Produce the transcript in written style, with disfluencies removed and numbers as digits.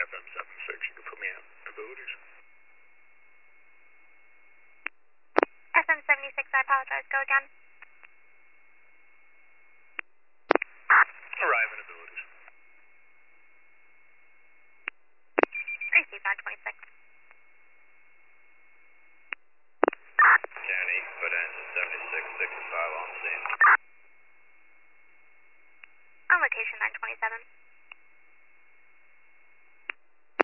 FM 76, you can put me on abilities. FM 76, I apologize, go again. Arrive in abilities. Receive 926. County, Bonanza 7665 on scene. On location 927.